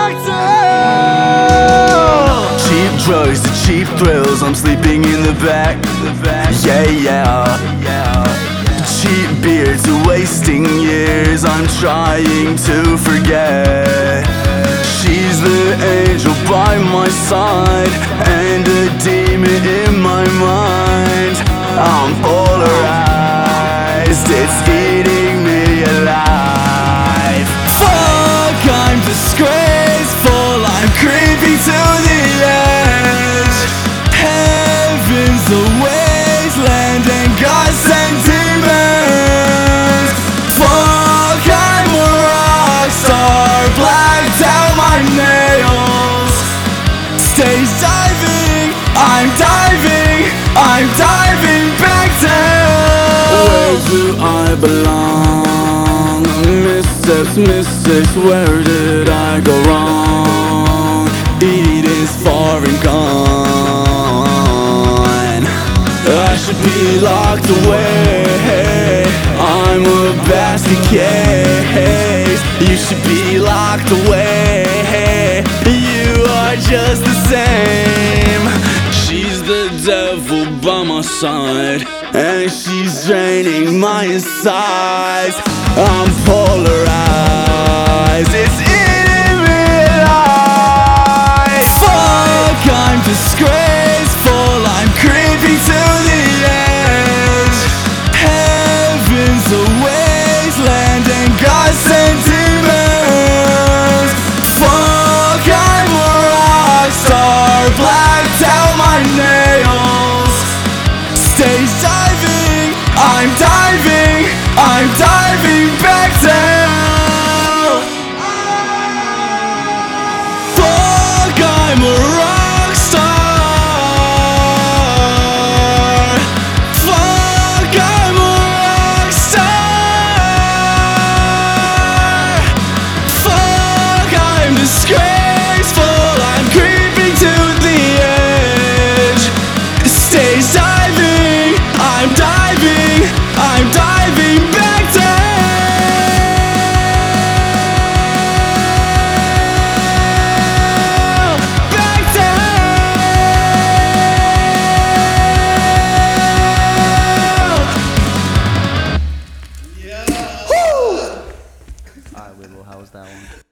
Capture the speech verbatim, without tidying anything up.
back down. Cheap drugs, the cheap thrills, I'm sleeping in the back. Yeah, yeah. Cheap beer to wasting years, I'm trying to forget. She's the angel by my side and a demon in my mind. I'm polarized, it's eating me alive. Fuck, I'm disgraceful, I'm creepy to the edge. Heaven's the wasteland and God sent demons. Fuck, I'm a rock star, blacked out my nails. Stage diving, I'm diving, I'm diving back down. Where do I belong? Missteps, mistakes, where did I go wrong? Eden's far and gone. I should be locked away, I'm a basket case. You should be locked away, you are just the same. She's the devil by my side, and she's draining my insides. I'm polarized, it's eating me alive. Fuck, I'm disgraceful, I'm creepy to the edge. Heaven's a wasteland and God sent demons. Fuck, I'm a rock star, blacked out my nails. Stage diving, I'm diving, I'm diving back down. Fuck, I'm a rock star. Fuck, I'm a rock star. Fuck, I'm disgraceful, I'm creeping to the edge. Stage diving, I'm diving, I'm diving back down. Back down. Alright, Whittle, how was that one?